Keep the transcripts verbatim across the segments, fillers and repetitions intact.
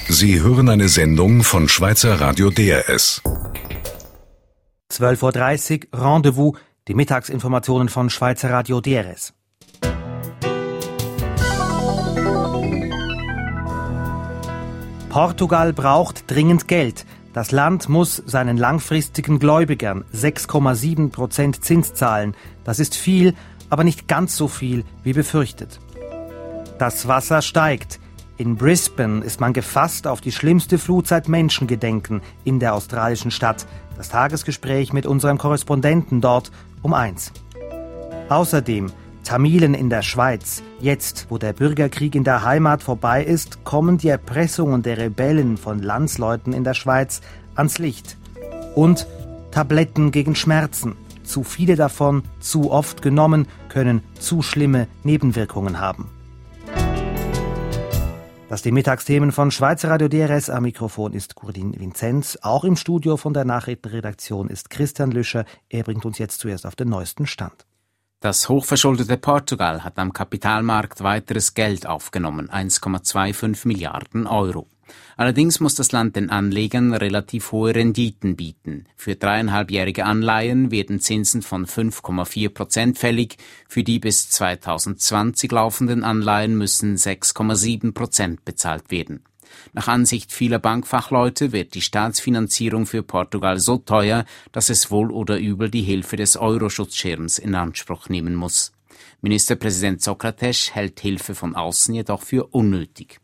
Sie hören eine Sendung von Schweizer Radio D R S. zwölf Uhr dreißig, Rendezvous, die Mittagsinformationen von Schweizer Radio D R S. Portugal braucht dringend Geld. Das Land muss seinen langfristigen Gläubigern sechs Komma sieben Prozent Zins zahlen. Das ist viel, aber nicht ganz so viel wie befürchtet. Das Wasser steigt. In Brisbane ist man gefasst auf die schlimmste Flut seit Menschengedenken in der australischen Stadt. Das Tagesgespräch mit unserem Korrespondenten dort um eins. Außerdem Tamilen in der Schweiz. Jetzt, wo der Bürgerkrieg in der Heimat vorbei ist, kommen die Erpressungen der Rebellen von Landsleuten in der Schweiz ans Licht. Und Tabletten gegen Schmerzen. Zu viele davon, zu oft genommen, können zu schlimme Nebenwirkungen haben. Das die Mittagsthemen von Schweizer Radio D R S. Am Mikrofon ist Gurdin Vinzenz. Auch im Studio von der Nachrichtenredaktion ist Christian Lüscher. Er bringt uns jetzt zuerst auf den neuesten Stand. Das hochverschuldete Portugal hat am Kapitalmarkt weiteres Geld aufgenommen, eins Komma fünfundzwanzig Milliarden Euro. Allerdings muss das Land den Anlegern relativ hohe Renditen bieten. Für dreieinhalbjährige Anleihen werden Zinsen von fünf Komma vier Prozent fällig. Für die bis zweitausendzwanzig laufenden Anleihen müssen sechs Komma sieben Prozent bezahlt werden. Nach Ansicht vieler Bankfachleute wird die Staatsfinanzierung für Portugal so teuer, dass es wohl oder übel die Hilfe des Euro-Schutzschirms in Anspruch nehmen muss. Ministerpräsident Sokrates hält Hilfe von außen jedoch für unnötig.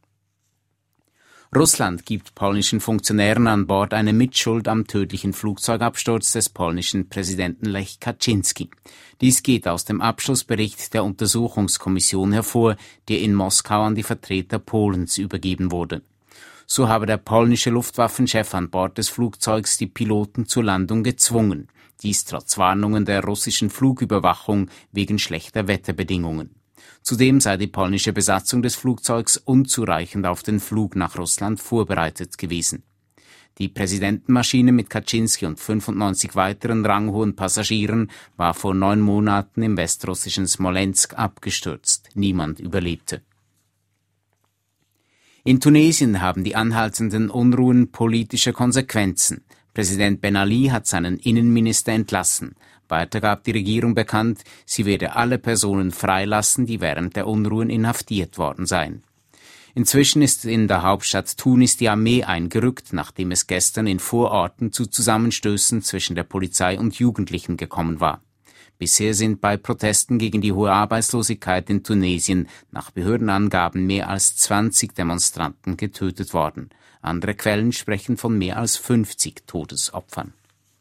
Russland gibt polnischen Funktionären an Bord eine Mitschuld am tödlichen Flugzeugabsturz des polnischen Präsidenten Lech Kaczynski. Dies geht aus dem Abschlussbericht der Untersuchungskommission hervor, der in Moskau an die Vertreter Polens übergeben wurde. So habe der polnische Luftwaffenchef an Bord des Flugzeugs die Piloten zur Landung gezwungen. Dies trotz Warnungen der russischen Flugüberwachung wegen schlechter Wetterbedingungen. Zudem sei die polnische Besatzung des Flugzeugs unzureichend auf den Flug nach Russland vorbereitet gewesen. Die Präsidentenmaschine mit Kaczynski und fünfundneunzig weiteren ranghohen Passagieren war vor neun Monaten im westrussischen Smolensk abgestürzt. Niemand überlebte. In Tunesien haben die anhaltenden Unruhen politische Konsequenzen. Präsident Ben Ali hat seinen Innenminister entlassen. Weiter gab die Regierung bekannt, sie werde alle Personen freilassen, die während der Unruhen inhaftiert worden seien. Inzwischen ist in der Hauptstadt Tunis die Armee eingerückt, nachdem es gestern in Vororten zu Zusammenstößen zwischen der Polizei und Jugendlichen gekommen war. Bisher sind bei Protesten gegen die hohe Arbeitslosigkeit in Tunesien nach Behördenangaben mehr als zwanzig Demonstranten getötet worden. Andere Quellen sprechen von mehr als fünfzig Todesopfern.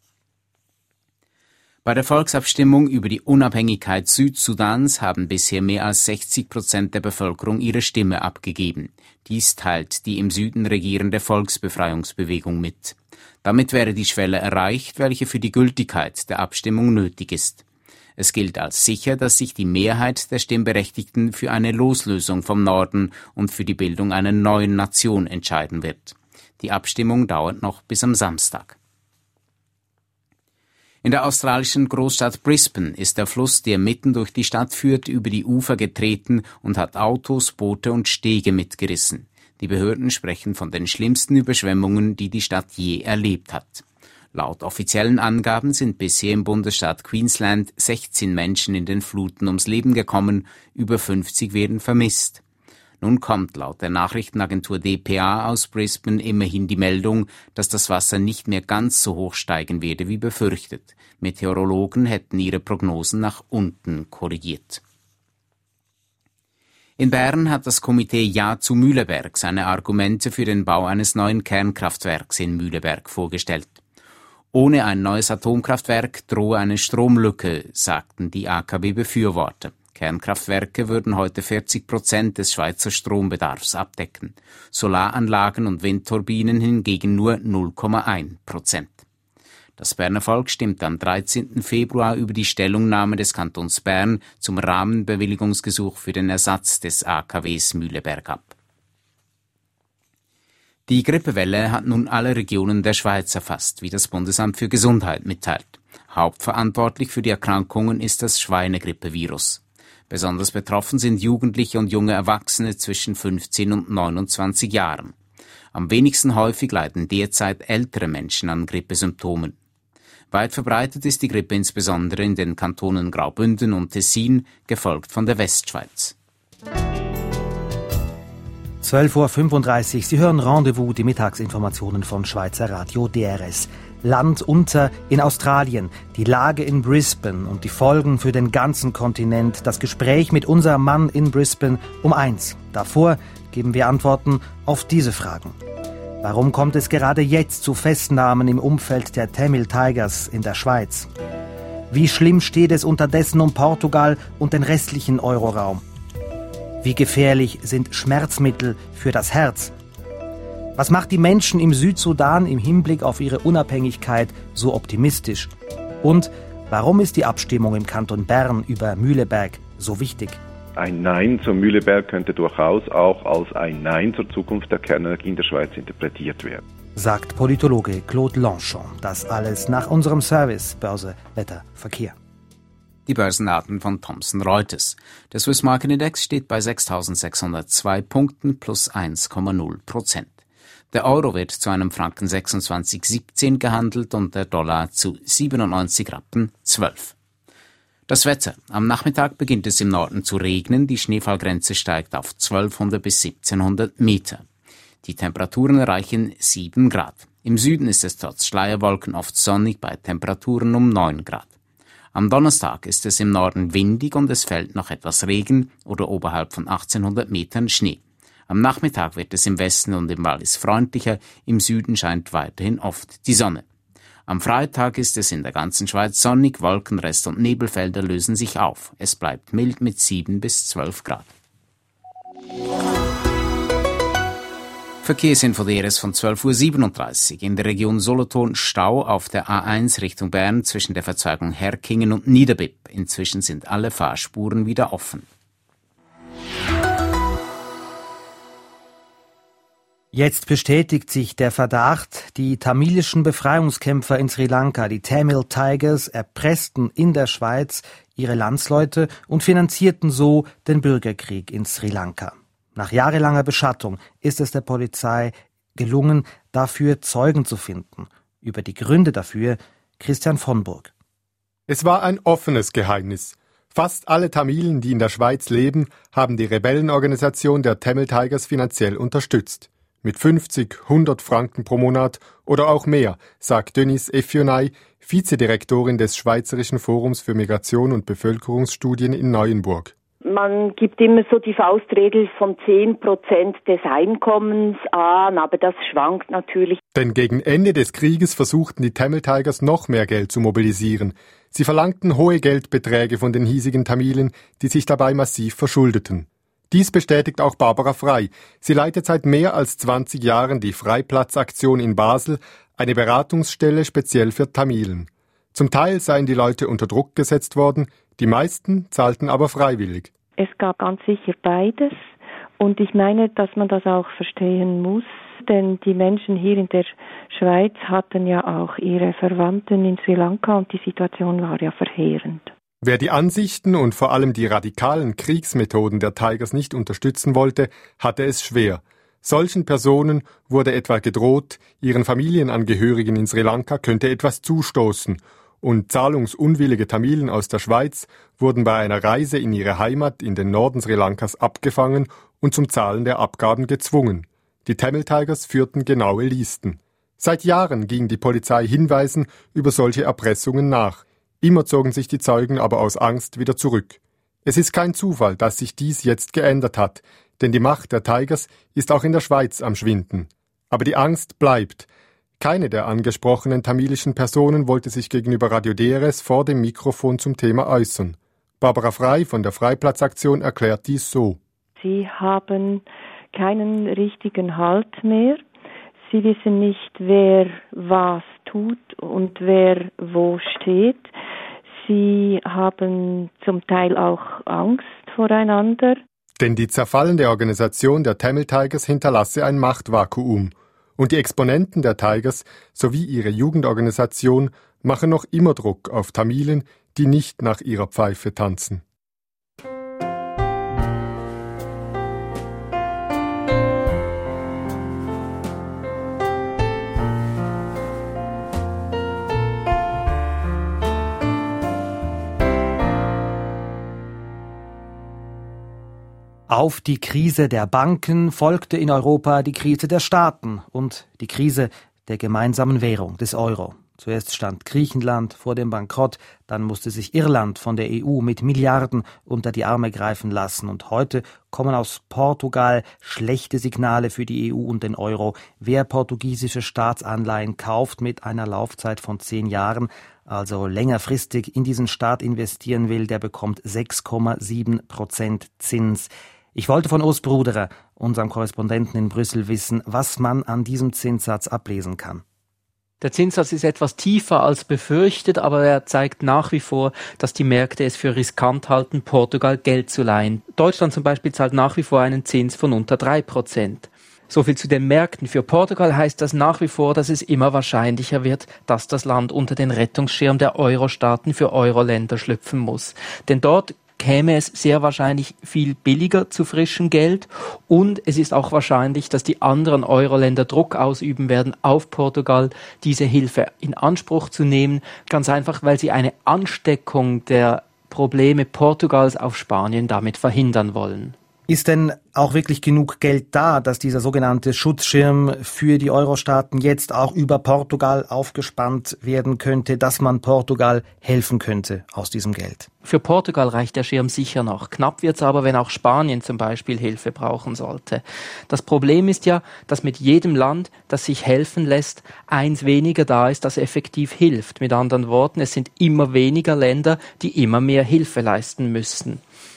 Bei der Volksabstimmung über die Unabhängigkeit Südsudans haben bisher mehr als sechzig Prozent der Bevölkerung ihre Stimme abgegeben. Dies teilt die im Süden regierende Volksbefreiungsbewegung mit. Damit wäre die Schwelle erreicht, welche für die Gültigkeit der Abstimmung nötig ist. Es gilt als sicher, dass sich die Mehrheit der Stimmberechtigten für eine Loslösung vom Norden und für die Bildung einer neuen Nation entscheiden wird. Die Abstimmung dauert noch bis am Samstag. In der australischen Großstadt Brisbane ist der Fluss, der mitten durch die Stadt führt, über die Ufer getreten und hat Autos, Boote und Stege mitgerissen. Die Behörden sprechen von den schlimmsten Überschwemmungen, die die Stadt je erlebt hat. Laut offiziellen Angaben sind bisher im Bundesstaat Queensland sechzehn Menschen in den Fluten ums Leben gekommen, über fünfzig werden vermisst. Nun kommt laut der Nachrichtenagentur D P A aus Brisbane immerhin die Meldung, dass das Wasser nicht mehr ganz so hoch steigen werde wie befürchtet. Meteorologen hätten ihre Prognosen nach unten korrigiert. In Bern hat das Komitee Ja zu Mühleberg seine Argumente für den Bau eines neuen Kernkraftwerks in Mühleberg vorgestellt. Ohne ein neues Atomkraftwerk drohe eine Stromlücke, sagten die A K W-Befürworter. Kernkraftwerke würden heute vierzig Prozent des Schweizer Strombedarfs abdecken, Solaranlagen und Windturbinen hingegen nur null Komma eins Prozent. Das Berner Volk stimmt am dreizehnten Februar über die Stellungnahme des Kantons Bern zum Rahmenbewilligungsgesuch für den Ersatz des A K Ws Mühleberg ab. Die Grippewelle hat nun alle Regionen der Schweiz erfasst, wie das Bundesamt für Gesundheit mitteilt. Hauptverantwortlich für die Erkrankungen ist das Schweinegrippevirus. Besonders betroffen sind Jugendliche und junge Erwachsene zwischen fünfzehn und neunundzwanzig Jahren. Am wenigsten häufig leiden derzeit ältere Menschen an Grippesymptomen. Weit verbreitet ist die Grippe insbesondere in den Kantonen Graubünden und Tessin, gefolgt von der Westschweiz. zwölf Uhr fünfunddreißig, Sie hören Rendezvous, die Mittagsinformationen von Schweizer Radio D R S. Land unter in Australien, die Lage in Brisbane und die Folgen für den ganzen Kontinent. Das Gespräch mit unserem Mann in Brisbane um eins. Davor geben wir Antworten auf diese Fragen. Warum kommt es gerade jetzt zu Festnahmen im Umfeld der Tamil Tigers in der Schweiz? Wie schlimm steht es unterdessen um Portugal und den restlichen Euroraum? Wie gefährlich sind Schmerzmittel für das Herz? Was macht die Menschen im Südsudan im Hinblick auf ihre Unabhängigkeit so optimistisch? Und warum ist die Abstimmung im Kanton Bern über Mühleberg so wichtig? Ein Nein zum Mühleberg könnte durchaus auch als ein Nein zur Zukunft der Kernenergie in der Schweiz interpretiert werden. Sagt Politologe Claude Lanchon. Das alles nach unserem Service Börse, Wetter, Verkehr. Die Börsendaten von Thomson Reuters. Der Swiss Market Index steht bei sechstausendsechshundertzwei Punkten plus eins Komma null Prozent. Der Euro wird zu einem Franken sechsundzwanzig Komma siebzehn gehandelt und der Dollar zu siebenundneunzig Rappen zwölf. Das Wetter. Am Nachmittag beginnt es im Norden zu regnen. Die Schneefallgrenze steigt auf zwölfhundert bis siebzehnhundert Meter. Die Temperaturen erreichen sieben Grad. Im Süden ist es trotz Schleierwolken oft sonnig bei Temperaturen um neun Grad. Am Donnerstag ist es im Norden windig und es fällt noch etwas Regen oder oberhalb von achtzehnhundert Metern Schnee. Am Nachmittag wird es im Westen und im Wallis freundlicher, im Süden scheint weiterhin oft die Sonne. Am Freitag ist es in der ganzen Schweiz sonnig, Wolkenrest und Nebelfelder lösen sich auf. Es bleibt mild mit sieben bis zwölf Grad. Verkehrsinfo D R S von zwölf Uhr siebenunddreißig. In der Region Solothurn Stau auf der A eins Richtung Bern zwischen der Verzweigung Herkingen und Niederbipp. Inzwischen sind alle Fahrspuren wieder offen. Jetzt bestätigt sich der Verdacht, die tamilischen Befreiungskämpfer in Sri Lanka, die Tamil Tigers, erpressten in der Schweiz ihre Landsleute und finanzierten so den Bürgerkrieg in Sri Lanka. Nach jahrelanger Beschattung ist es der Polizei gelungen, dafür Zeugen zu finden. Über die Gründe dafür Christian von Burg. Es war ein offenes Geheimnis. Fast alle Tamilen, die in der Schweiz leben, haben die Rebellenorganisation der Tamil Tigers finanziell unterstützt. Mit fünfzig, hundert Franken pro Monat oder auch mehr, sagt Denise Efionay, Vizedirektorin des Schweizerischen Forums für Migration und Bevölkerungsstudien in Neuenburg. Man gibt immer so die Faustregel von zehn Prozent des Einkommens an, aber das schwankt natürlich. Denn gegen Ende des Krieges versuchten die Tamil Tigers noch mehr Geld zu mobilisieren. Sie verlangten hohe Geldbeträge von den hiesigen Tamilen, die sich dabei massiv verschuldeten. Dies bestätigt auch Barbara Frei. Sie leitet seit mehr als zwanzig Jahren die Freiplatzaktion in Basel, eine Beratungsstelle speziell für Tamilen. Zum Teil seien die Leute unter Druck gesetzt worden, die meisten zahlten aber freiwillig. Es gab ganz sicher beides und ich meine, dass man das auch verstehen muss, denn die Menschen hier in der Schweiz hatten ja auch ihre Verwandten in Sri Lanka und die Situation war ja verheerend. Wer die Ansichten und vor allem die radikalen Kriegsmethoden der Tigers nicht unterstützen wollte, hatte es schwer. Solchen Personen wurde etwa gedroht, ihren Familienangehörigen in Sri Lanka könnte etwas zustoßen, und zahlungsunwillige Tamilen aus der Schweiz wurden bei einer Reise in ihre Heimat in den Norden Sri Lankas abgefangen und zum Zahlen der Abgaben gezwungen. Die Tamil Tigers führten genaue Listen. Seit Jahren ging die Polizei Hinweisen über solche Erpressungen nach. Immer zogen sich die Zeugen aber aus Angst wieder zurück. Es ist kein Zufall, dass sich dies jetzt geändert hat, denn die Macht der Tigers ist auch in der Schweiz am Schwinden. Aber die Angst bleibt. Keine der angesprochenen tamilischen Personen wollte sich gegenüber Radio D R S vor dem Mikrofon zum Thema äußern. Barbara Frei von der Freiplatzaktion erklärt dies so. Sie haben keinen richtigen Halt mehr. Sie wissen nicht, wer was tut und wer wo steht. Sie haben zum Teil auch Angst voreinander. Denn die zerfallende Organisation der Tamil Tigers hinterlasse ein Machtvakuum. Und die Exponenten der Tigers sowie ihre Jugendorganisation machen noch immer Druck auf Tamilen, die nicht nach ihrer Pfeife tanzen. Auf die Krise der Banken folgte in Europa die Krise der Staaten und die Krise der gemeinsamen Währung, des Euro. Zuerst stand Griechenland vor dem Bankrott, dann musste sich Irland von der E U mit Milliarden unter die Arme greifen lassen. Und heute kommen aus Portugal schlechte Signale für die E U und den Euro. Wer portugiesische Staatsanleihen kauft mit einer Laufzeit von zehn Jahren, also längerfristig in diesen Staat investieren will, der bekommt sechs Komma sieben Prozent Zins. Ich wollte von Urs Bruderer, unserem Korrespondenten in Brüssel, wissen, was man an diesem Zinssatz ablesen kann. Der Zinssatz ist etwas tiefer als befürchtet, aber er zeigt nach wie vor, dass die Märkte es für riskant halten, Portugal Geld zu leihen. Deutschland zum Beispiel zahlt nach wie vor einen Zins von unter drei Prozent. So viel zu den Märkten. Für Portugal heißt das nach wie vor, dass es immer wahrscheinlicher wird, dass das Land unter den Rettungsschirm der Euro-Staaten für Euro-Länder schlüpfen muss. Denn dort käme es sehr wahrscheinlich viel billiger zu frischem Geld und es ist auch wahrscheinlich, dass die anderen Euro-Länder Druck ausüben werden auf Portugal, diese Hilfe in Anspruch zu nehmen, ganz einfach, weil sie eine Ansteckung der Probleme Portugals auf Spanien damit verhindern wollen. Ist denn auch wirklich genug Geld da, dass dieser sogenannte Schutzschirm für die Euro-Staaten jetzt auch über Portugal aufgespannt werden könnte, dass man Portugal helfen könnte aus diesem Geld? Für Portugal reicht der Schirm sicher noch. Knapp wird's aber, wenn auch Spanien zum Beispiel Hilfe brauchen sollte. Das Problem ist ja, dass mit jedem Land, das sich helfen lässt, eins weniger da ist, das effektiv hilft. Mit anderen Worten, es sind immer weniger Länder, die immer mehr Hilfe leisten müssen.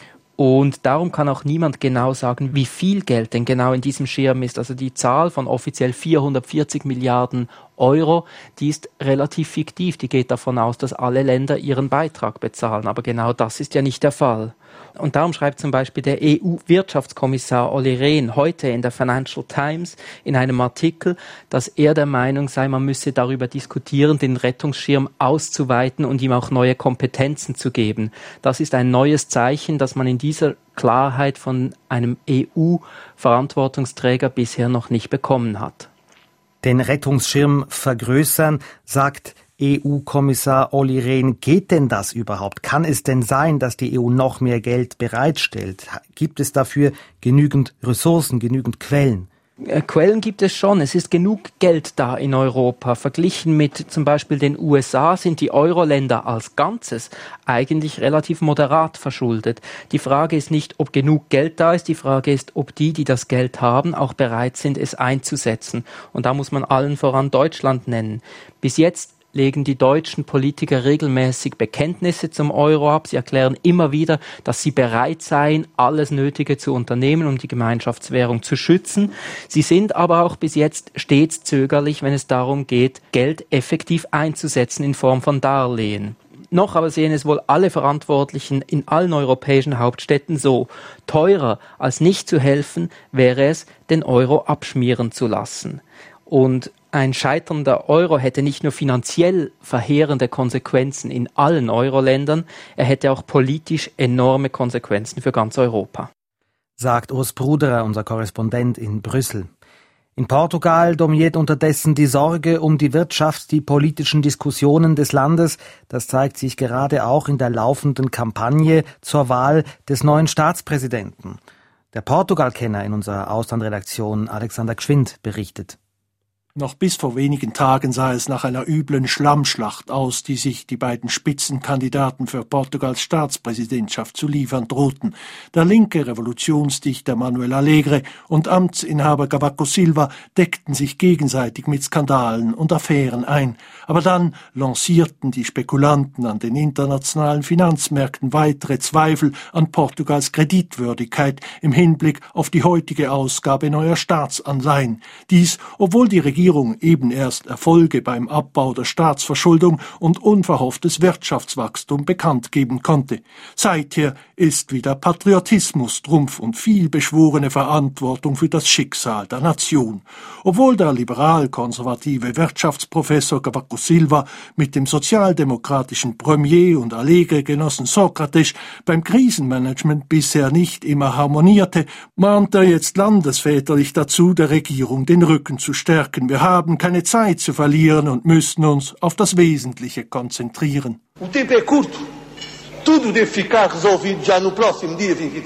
Und darum kann auch niemand genau sagen, wie viel Geld denn genau in diesem Schirm ist. Also die Zahl von offiziell vierhundertvierzig Milliarden Euro, die ist relativ fiktiv. Die geht davon aus, dass alle Länder ihren Beitrag bezahlen. Aber genau das ist ja nicht der Fall. Und darum schreibt zum Beispiel der E U-Wirtschaftskommissar Olli Rehn heute in der Financial Times in einem Artikel, dass er der Meinung sei, man müsse darüber diskutieren, den Rettungsschirm auszuweiten und ihm auch neue Kompetenzen zu geben. Das ist ein neues Zeichen, das man in dieser Klarheit von einem E U-Verantwortungsträger bisher noch nicht bekommen hat. Den Rettungsschirm vergrößern, sagt E U-Kommissar Olli Rehn. Geht denn das überhaupt? Kann es denn sein, dass die E U noch mehr Geld bereitstellt? Gibt es dafür genügend Ressourcen, genügend Quellen? Quellen gibt es schon. Es ist genug Geld da in Europa. Verglichen mit zum Beispiel den U S A sind die Euro-Länder als Ganzes eigentlich relativ moderat verschuldet. Die Frage ist nicht, ob genug Geld da ist. Die Frage ist, ob die, die das Geld haben, auch bereit sind, es einzusetzen. Und da muss man allen voran Deutschland nennen. Bis jetzt legen die deutschen Politiker regelmäßig Bekenntnisse zum Euro ab. Sie erklären immer wieder, dass sie bereit seien, alles Nötige zu unternehmen, um die Gemeinschaftswährung zu schützen. Sie sind aber auch bis jetzt stets zögerlich, wenn es darum geht, Geld effektiv einzusetzen in Form von Darlehen. Noch aber sehen es wohl alle Verantwortlichen in allen europäischen Hauptstädten so. Teurer als nicht zu helfen, wäre es, den Euro abschmieren zu lassen. Und ein scheiternder Euro hätte nicht nur finanziell verheerende Konsequenzen in allen Euro-Ländern, er hätte auch politisch enorme Konsequenzen für ganz Europa. Sagt Urs Bruderer, unser Korrespondent in Brüssel. In Portugal dominiert unterdessen die Sorge um die Wirtschaft, die politischen Diskussionen des Landes. Das zeigt sich gerade auch in der laufenden Kampagne zur Wahl des neuen Staatspräsidenten. Der Portugal-Kenner in unserer Auslandredaktion Alexander Gschwind berichtet. Noch bis vor wenigen Tagen sah es nach einer üblen Schlammschlacht aus, die sich die beiden Spitzenkandidaten für Portugals Staatspräsidentschaft zu liefern drohten. Der linke Revolutionsdichter Manuel Alegre und Amtsinhaber Cavaco Silva deckten sich gegenseitig mit Skandalen und Affären ein. Aber dann lancierten die Spekulanten an den internationalen Finanzmärkten weitere Zweifel an Portugals Kreditwürdigkeit im Hinblick auf die heutige Ausgabe neuer Staatsanleihen. Dies, obwohl die Regierung eben erst Erfolge beim Abbau der Staatsverschuldung und unverhofftes Wirtschaftswachstum bekannt geben konnte. Seither ist wieder Patriotismus Trumpf und vielbeschworene Verantwortung für das Schicksal der Nation. Obwohl der liberal-konservative Wirtschaftsprofessor Cavaco Silva mit dem sozialdemokratischen Premier und Alegre-Genossen Sokrates beim Krisenmanagement bisher nicht immer harmonierte, mahnt er jetzt landesväterlich dazu, der Regierung den Rücken zu stärken. Wir haben keine Zeit zu verlieren und müssen uns auf das Wesentliche konzentrieren. O tempo é curto. Tudo deve ficar resolvido já no próximo dia vinte e três.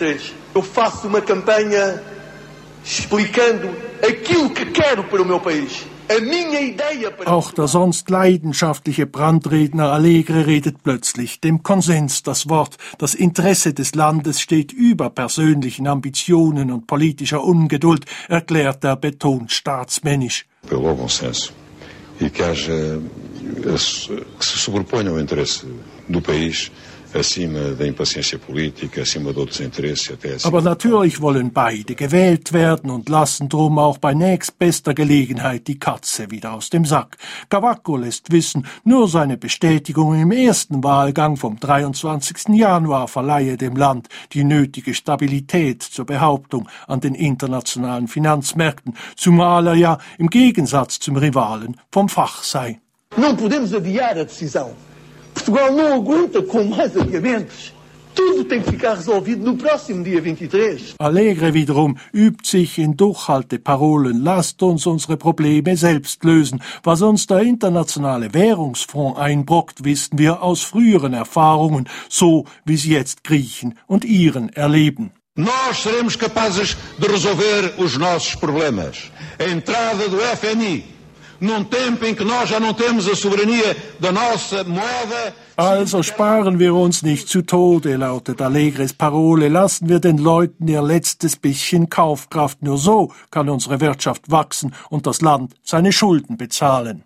Eu faço uma campanha explicando aquilo que quero para o meu país. Auch der sonst leidenschaftliche Brandredner Allegre redet plötzlich dem Konsens das Wort. Das Interesse des Landes steht über persönlichen Ambitionen und politischer Ungeduld, erklärt er betont staatsmännisch. Pelo bom senso e que haja que se sobreponha o interesse do país acima da impaciência política, acima de outros interesses, até acima. Aber natürlich wollen beide gewählt werden und lassen drum auch bei nächstbester Gelegenheit die Katze wieder aus dem Sack. Cavaco lässt wissen, nur seine Bestätigung im ersten Wahlgang vom dreiundzwanzigsten Januar verleihe dem Land die nötige Stabilität zur Behauptung an den internationalen Finanzmärkten, zumal er ja im Gegensatz zum Rivalen vom Fach sei. Não podemos adiar a decisão. Portugal não aguenta com mais adiamentos. Tudo tem que ficar resolvido no próximo dia vinte e três. Allegre wiederum übt sich in Durchhalteparolen. Lasst uns unsere Probleme selbst lösen. Was uns der internationale Währungsfonds einbrockt, wissen wir aus früheren Erfahrungen, so wie sie jetzt Griechen und Iren erleben. Nós seremos capazes de resolver os nossos problemas. A entrada do F M I num tempo em que nós já não temos a soberania da nossa moeda. Also sparen wir uns nicht zu Tode, lautet Allegres Parole. Lassen wir den Leuten ihr letztes bisschen Kaufkraft. Nur so kann unsere Wirtschaft wachsen und das Land seine Schulden bezahlen.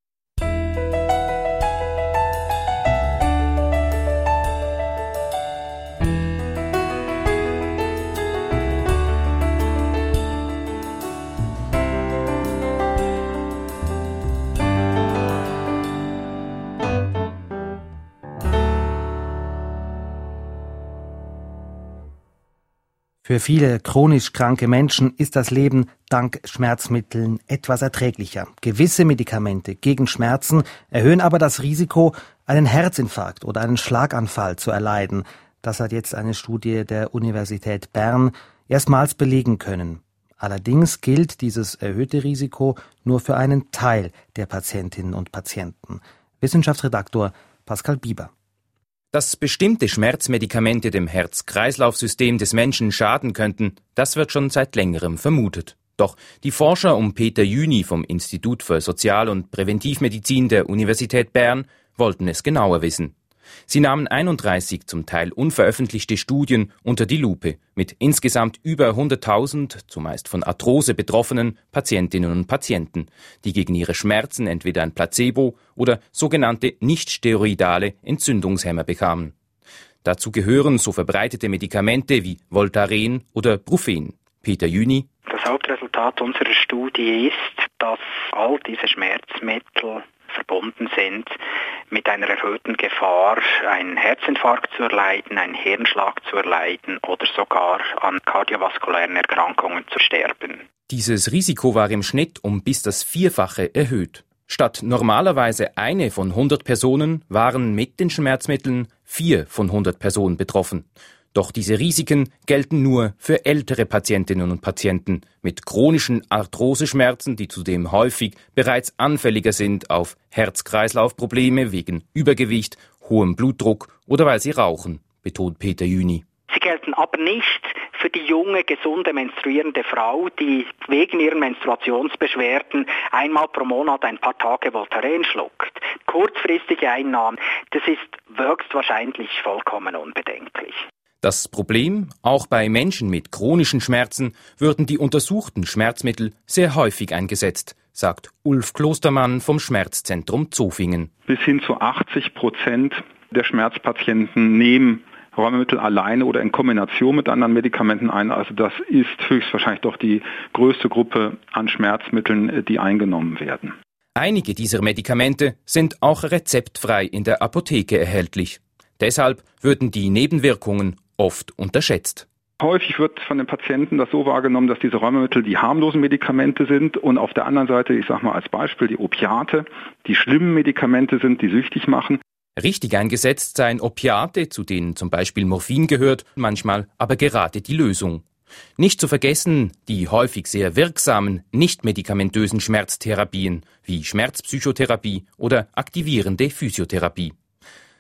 Für viele chronisch kranke Menschen ist das Leben dank Schmerzmitteln etwas erträglicher. Gewisse Medikamente gegen Schmerzen erhöhen aber das Risiko, einen Herzinfarkt oder einen Schlaganfall zu erleiden. Das hat jetzt eine Studie der Universität Bern erstmals belegen können. Allerdings gilt dieses erhöhte Risiko nur für einen Teil der Patientinnen und Patienten. Wissenschaftsredaktor Pascal Bieber. Dass bestimmte Schmerzmedikamente dem Herz-Kreislauf-System des Menschen schaden könnten, das wird schon seit längerem vermutet. Doch die Forscher um Peter Jüni vom Institut für Sozial- und Präventivmedizin der Universität Bern wollten es genauer wissen. Sie nahmen einunddreißig zum Teil unveröffentlichte Studien unter die Lupe mit insgesamt über hunderttausend, zumeist von Arthrose betroffenen Patientinnen und Patienten, die gegen ihre Schmerzen entweder ein Placebo oder sogenannte nicht-steroidale Entzündungshemmer bekamen. Dazu gehören so verbreitete Medikamente wie Voltaren oder Brufen. Peter Jüni. Das Hauptresultat unserer Studie ist, dass all diese Schmerzmittel verbunden sind mit einer erhöhten Gefahr, einen Herzinfarkt zu erleiden, einen Hirnschlag zu erleiden oder sogar an kardiovaskulären Erkrankungen zu sterben. Dieses Risiko war im Schnitt um bis das Vierfache erhöht. Statt normalerweise eine von hundert Personen waren mit den Schmerzmitteln vier von hundert Personen betroffen. Doch diese Risiken gelten nur für ältere Patientinnen und Patienten mit chronischen Arthroseschmerzen, die zudem häufig bereits anfälliger sind auf Herz-Kreislauf-Probleme wegen Übergewicht, hohem Blutdruck oder weil sie rauchen, betont Peter Jüni. Sie gelten aber nicht für die junge, gesunde, menstruierende Frau, die wegen ihren Menstruationsbeschwerden einmal pro Monat ein paar Tage Voltaren schluckt. Kurzfristige Einnahmen, das ist höchstwahrscheinlich vollkommen unbedenklich. Das Problem, auch bei Menschen mit chronischen Schmerzen würden die untersuchten Schmerzmittel sehr häufig eingesetzt, sagt Ulf Klostermann vom Schmerzzentrum Zofingen. Bis hin zu achtzig Prozent der Schmerzpatienten nehmen Rheumamittel alleine oder in Kombination mit anderen Medikamenten ein. Also das ist höchstwahrscheinlich doch die größte Gruppe an Schmerzmitteln, die eingenommen werden. Einige dieser Medikamente sind auch rezeptfrei in der Apotheke erhältlich. Deshalb würden die Nebenwirkungen oft unterschätzt. Häufig wird von den Patienten das so wahrgenommen, dass diese Rheumamittel die harmlosen Medikamente sind und auf der anderen Seite, ich sage mal als Beispiel, die Opiate, die schlimmen Medikamente sind, die süchtig machen. Richtig eingesetzt seien Opiate, zu denen zum Beispiel Morphin gehört, manchmal aber gerade die Lösung. Nicht zu vergessen die häufig sehr wirksamen, nicht-medikamentösen Schmerztherapien wie Schmerzpsychotherapie oder aktivierende Physiotherapie.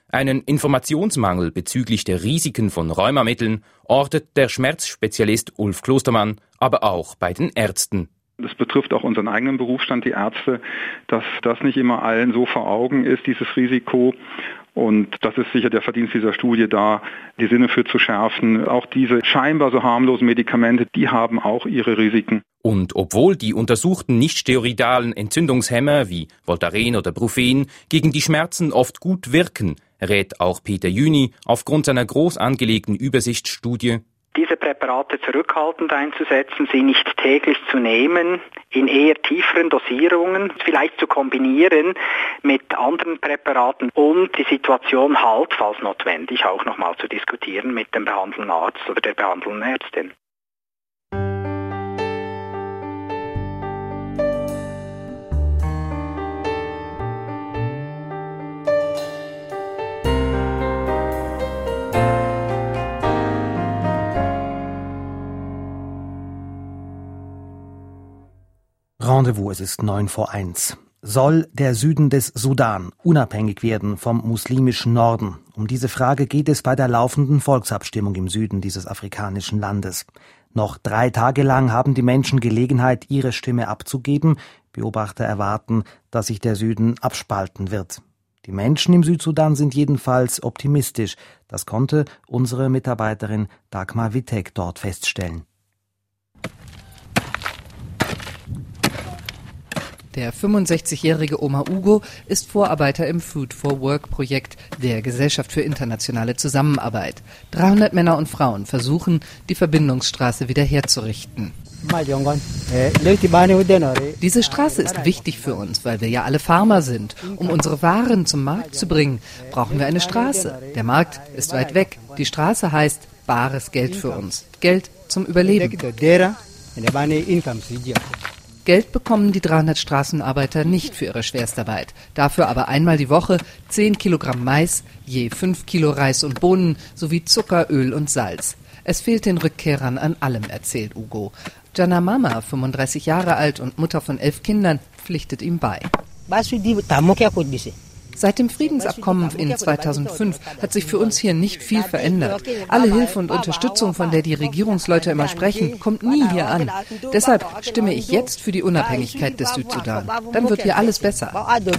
Einen Informationsmangel bezüglich der Risiken von Rheumamitteln ortet der Schmerzspezialist Ulf Klostermann aber auch bei den Ärzten. Das betrifft auch unseren eigenen Berufsstand, die Ärzte, dass das nicht immer allen so vor Augen ist, dieses Risiko. Und das ist sicher der Verdienst dieser Studie, da die Sinne für zu schärfen. Auch diese scheinbar so harmlosen Medikamente, die haben auch ihre Risiken. Und obwohl die untersuchten nicht-steroidalen Entzündungshemmer wie Voltaren oder Brufen gegen die Schmerzen oft gut wirken, rät auch Peter Jüni aufgrund seiner groß angelegten Übersichtsstudie, diese Präparate zurückhaltend einzusetzen, sie nicht täglich zu nehmen, in eher tieferen Dosierungen, vielleicht zu kombinieren mit anderen Präparaten und die Situation halt, falls notwendig, auch nochmal zu diskutieren mit dem behandelnden Arzt oder der behandelnden Ärztin. Rendezvous, es ist neun vor eins. Soll der Süden des Sudan unabhängig werden vom muslimischen Norden? Um diese Frage geht es bei der laufenden Volksabstimmung im Süden dieses afrikanischen Landes. Noch drei Tage lang haben die Menschen Gelegenheit, ihre Stimme abzugeben. Beobachter erwarten, dass sich der Süden abspalten wird. Die Menschen im Südsudan sind jedenfalls optimistisch. Das konnte unsere Mitarbeiterin Dagmar Wittek dort feststellen. Der fünfundsechzigjährige Omar Ugo ist Vorarbeiter im Food for Work Projekt der Gesellschaft für internationale Zusammenarbeit. dreihundert Männer und Frauen versuchen, die Verbindungsstraße wieder herzurichten. Diese Straße ist wichtig für uns, weil wir ja alle Farmer sind. Um unsere Waren zum Markt zu bringen, brauchen wir eine Straße. Der Markt ist weit weg. Die Straße heißt bares Geld für uns. Geld zum Überleben. Geld bekommen die dreihundert Straßenarbeiter nicht für ihre Schwerstarbeit. Dafür aber einmal die Woche zehn Kilogramm Mais, je fünf Kilo Reis und Bohnen sowie Zucker, Öl und Salz. Es fehlt den Rückkehrern an allem, erzählt Ugo. Jana Mama, fünfunddreißig Jahre alt und Mutter von elf Kindern, pflichtet ihm bei. Seit dem Friedensabkommen in zweitausendfünf hat sich für uns hier nicht viel verändert. Alle Hilfe und Unterstützung, von der die Regierungsleute immer sprechen, kommt nie hier an. Deshalb stimme ich jetzt für die Unabhängigkeit des Südsudan. Dann wird hier alles besser.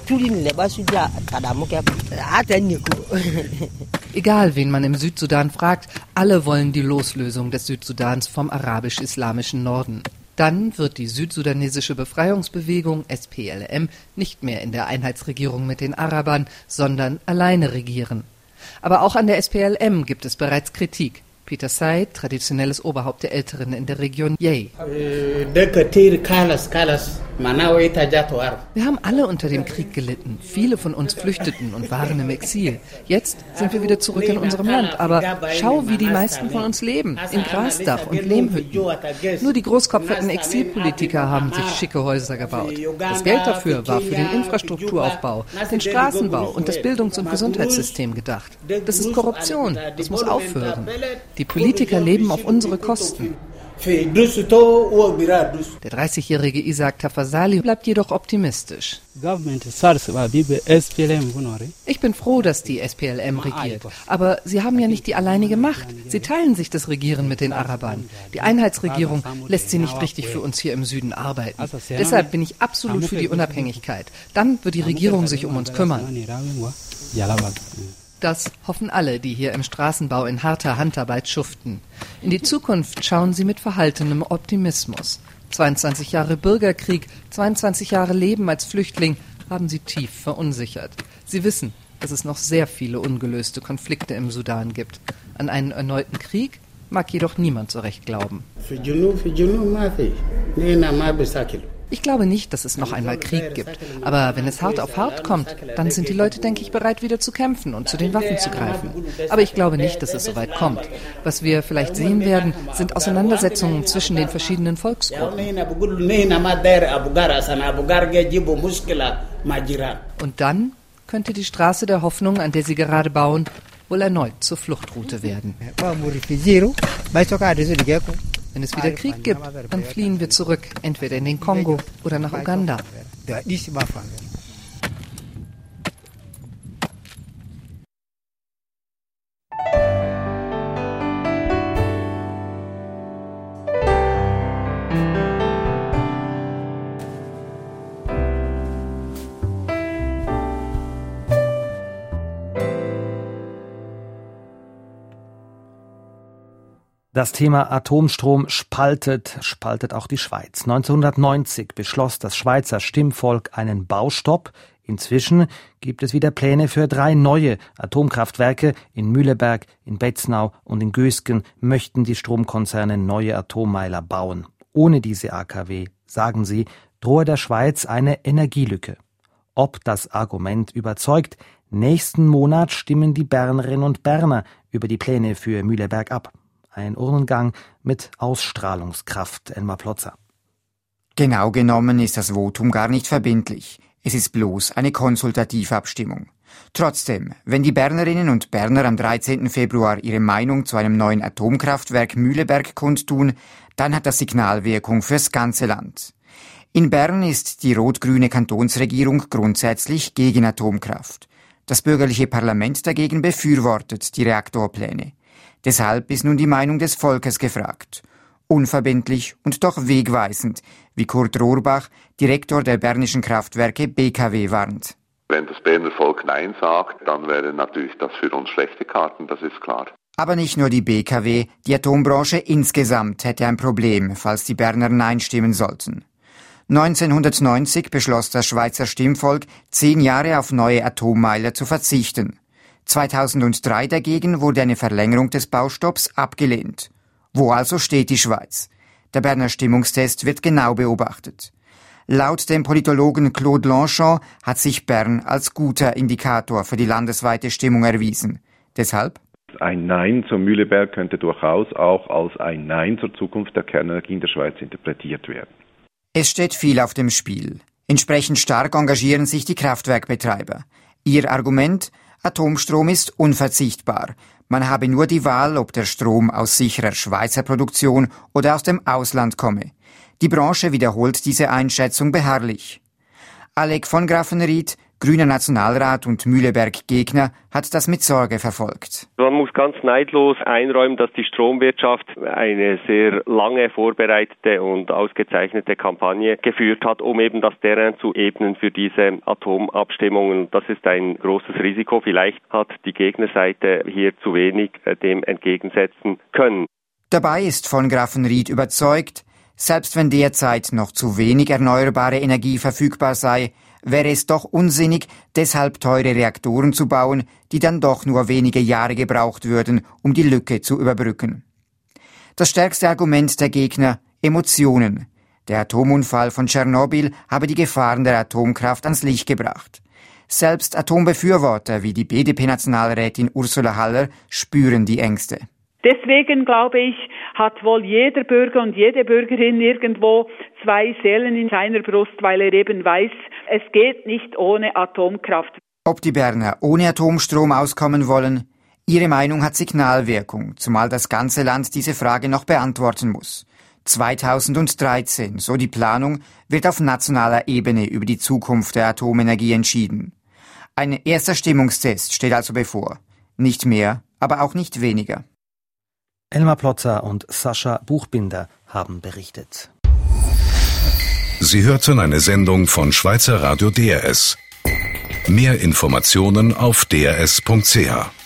Egal, wen man im Südsudan fragt, alle wollen die Loslösung des Südsudans vom arabisch-islamischen Norden. Dann wird die südsudanesische Befreiungsbewegung S P L M nicht mehr in der Einheitsregierung mit den Arabern, sondern alleine regieren. Aber auch an der S P L M gibt es bereits Kritik. Peter Said, traditionelles Oberhaupt der Älteren in der Region Yei. Wir haben alle unter dem Krieg gelitten. Viele von uns flüchteten und waren im Exil. Jetzt sind wir wieder zurück in unserem Land. Aber schau, wie die meisten von uns leben. In Grasdach und Lehmhütten. Nur die großkopferten Exilpolitiker haben sich schicke Häuser gebaut. Das Geld dafür war für den Infrastrukturaufbau, den Straßenbau und das Bildungs- und Gesundheitssystem gedacht. Das ist Korruption. Das muss aufhören. Die Politiker leben auf unsere Kosten. Der dreißigjährige Isaac Tafazali bleibt jedoch optimistisch. Ich bin froh, dass die S P L M regiert. Aber sie haben ja nicht die alleinige Macht. Sie teilen sich das Regieren mit den Arabern. Die Einheitsregierung lässt sie nicht richtig für uns hier im Süden arbeiten. Deshalb bin ich absolut für die Unabhängigkeit. Dann wird die Regierung sich um uns kümmern. Das hoffen alle, die hier im Straßenbau in harter Handarbeit schuften. In die Zukunft schauen sie mit verhaltenem Optimismus. zweiundzwanzig Jahre Bürgerkrieg, zweiundzwanzig Jahre Leben als Flüchtling haben sie tief verunsichert. Sie wissen, dass es noch sehr viele ungelöste Konflikte im Sudan gibt. An einen erneuten Krieg mag jedoch niemand so recht glauben. Ich glaube nicht, dass es noch einmal Krieg gibt. Aber wenn es hart auf hart kommt, dann sind die Leute, denke ich, bereit, wieder zu kämpfen und zu den Waffen zu greifen. Aber ich glaube nicht, dass es so weit kommt. Was wir vielleicht sehen werden, sind Auseinandersetzungen zwischen den verschiedenen Volksgruppen. Und dann könnte die Straße der Hoffnung, an der sie gerade bauen, wohl erneut zur Fluchtroute werden. Wenn es wieder Krieg gibt, dann fliehen wir zurück, entweder in den Kongo oder nach Uganda. Das Thema Atomstrom spaltet, spaltet auch die Schweiz. neunzehnhundertneunzig beschloss das Schweizer Stimmvolk einen Baustopp. Inzwischen gibt es wieder Pläne für drei neue Atomkraftwerke. In Mühleberg, in Betznau und in Gösgen möchten die Stromkonzerne neue Atommeiler bauen. Ohne diese A K W, sagen sie, drohe der Schweiz eine Energielücke. Ob das Argument überzeugt? Nächsten Monat stimmen die Bernerinnen und Berner über die Pläne für Mühleberg ab. Ein Urnengang mit Ausstrahlungskraft, Elmar Plotzer. Genau genommen ist das Votum gar nicht verbindlich. Es ist bloß eine Konsultativabstimmung. Trotzdem, wenn die Bernerinnen und Berner am dreizehnten Februar ihre Meinung zu einem neuen Atomkraftwerk Mühleberg kundtun, dann hat das Signalwirkung fürs ganze Land. In Bern ist die rot-grüne Kantonsregierung grundsätzlich gegen Atomkraft. Das bürgerliche Parlament dagegen befürwortet die Reaktorpläne. Deshalb ist nun die Meinung des Volkes gefragt. Unverbindlich und doch wegweisend, wie Kurt Rohrbach, Direktor der Bernischen Kraftwerke B K W, warnt. Wenn das Berner Volk Nein sagt, dann wären natürlich das für uns schlechte Karten, das ist klar. Aber nicht nur die B K W, die Atombranche insgesamt hätte ein Problem, falls die Berner Nein stimmen sollten. neunzehnhundertneunzig beschloss das Schweizer Stimmvolk, zehn Jahre auf neue Atommeiler zu verzichten. zweitausenddrei dagegen wurde eine Verlängerung des Baustopps abgelehnt. Wo also steht die Schweiz? Der Berner Stimmungstest wird genau beobachtet. Laut dem Politologen Claude Longchamp hat sich Bern als guter Indikator für die landesweite Stimmung erwiesen. Deshalb? Ein Nein zum Mühleberg könnte durchaus auch als ein Nein zur Zukunft der Kernenergie in der Schweiz interpretiert werden. Es steht viel auf dem Spiel. Entsprechend stark engagieren sich die Kraftwerkbetreiber. Ihr Argument: Atomstrom ist unverzichtbar. Man habe nur die Wahl, ob der Strom aus sicherer Schweizer Produktion oder aus dem Ausland komme. Die Branche wiederholt diese Einschätzung beharrlich. Alec von Graffenried, grüner Nationalrat und Mühleberg-Gegner, hat das mit Sorge verfolgt. Man muss ganz neidlos einräumen, dass die Stromwirtschaft eine sehr lange vorbereitete und ausgezeichnete Kampagne geführt hat, um eben das Terrain zu ebnen für diese Atomabstimmungen. Das ist ein großes Risiko. Vielleicht hat die Gegnerseite hier zu wenig dem entgegensetzen können. Dabei ist von Graffenried überzeugt, selbst wenn derzeit noch zu wenig erneuerbare Energie verfügbar sei, wäre es doch unsinnig, deshalb teure Reaktoren zu bauen, die dann doch nur wenige Jahre gebraucht würden, um die Lücke zu überbrücken. Das stärkste Argument der Gegner: Emotionen. Der Atomunfall von Tschernobyl habe die Gefahren der Atomkraft ans Licht gebracht. Selbst Atombefürworter wie die B D P-Nationalrätin Ursula Haller spüren die Ängste. Deswegen, glaube ich, hat wohl jeder Bürger und jede Bürgerin irgendwo zwei Seelen in seiner Brust, weil er eben weiß, es geht nicht ohne Atomkraft. Ob die Berner ohne Atomstrom auskommen wollen? Ihre Meinung hat Signalwirkung, zumal das ganze Land diese Frage noch beantworten muss. zweitausenddreizehn, so die Planung, wird auf nationaler Ebene über die Zukunft der Atomenergie entschieden. Ein erster Stimmungstest steht also bevor. Nicht mehr, aber auch nicht weniger. Elmar Plotzer und Sascha Buchbinder haben berichtet. Sie hörten eine Sendung von Schweizer Radio D R S. Mehr Informationen auf d r s punkt c h.